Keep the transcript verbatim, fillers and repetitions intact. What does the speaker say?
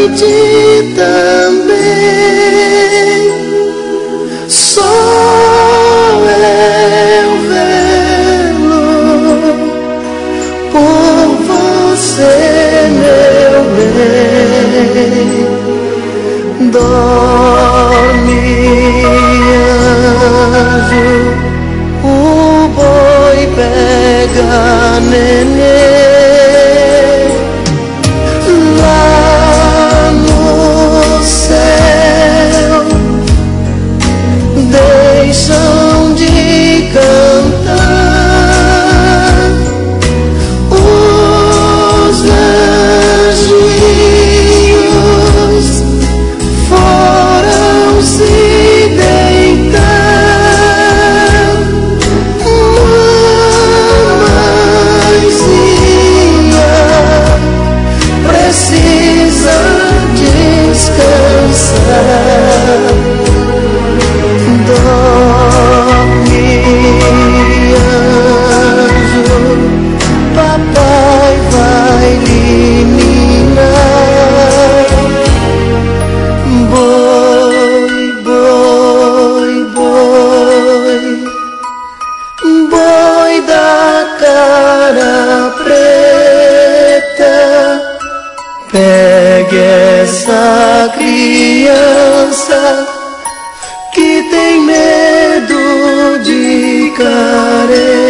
noite também. Só eu velo por você, meu bem. Dorme, anjo, o boi pega neném. Lá no céu deixam de cantar os anjinhos, foram se deitar. Mamãezinha precisa descansar. Dorme, anjo, papai vai lhe ninar. Boi, boi, boi, boi da cara preta, pegue essa criança que tem medo de careta.